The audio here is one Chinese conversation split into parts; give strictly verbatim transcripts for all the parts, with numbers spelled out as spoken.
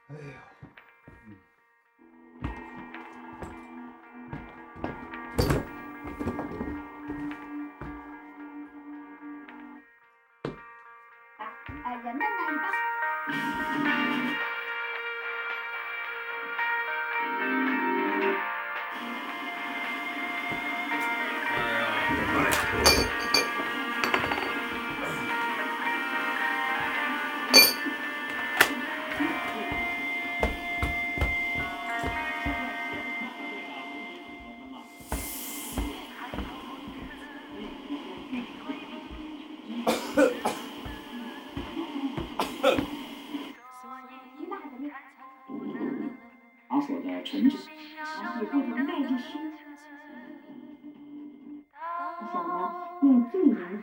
哎呀， 呃，人的那一半。 场所的陈志，也不能耐着心。我想呢，用最年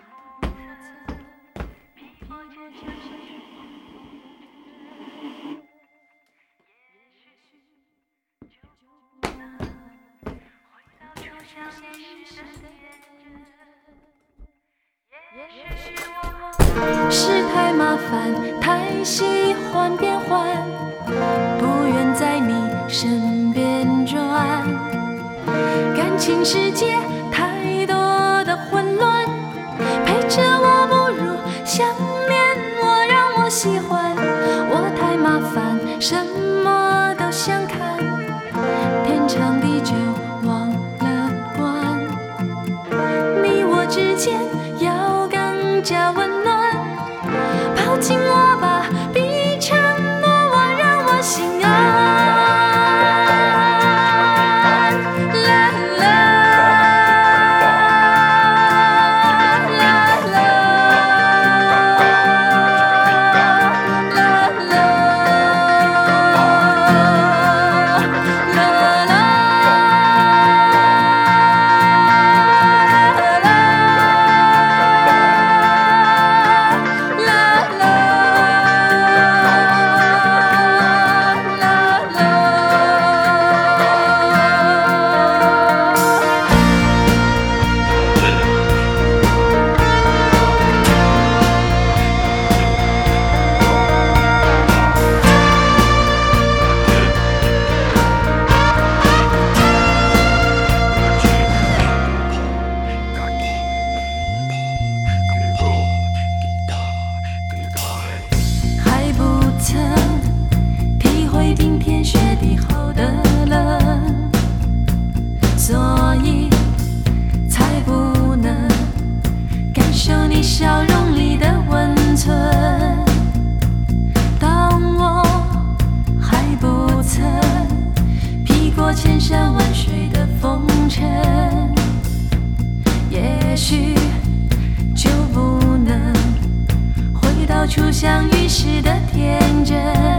是太麻烦，太喜欢变换，不愿在你身边转。感情世界太多的混乱，陪着我不如想念我，让我喜欢。我太麻烦，什么都想看，天长地久忘了关。你我之间要更加温暖，抱紧我吧，比承诺我让我心安。啦啦啦啦啦啦啦还不曾体会冰天雪地后的冷，所以才不能感受你笑容里的温存。当我还不曾劈过千山万水的风尘，也许就不能回到初相遇时的天真。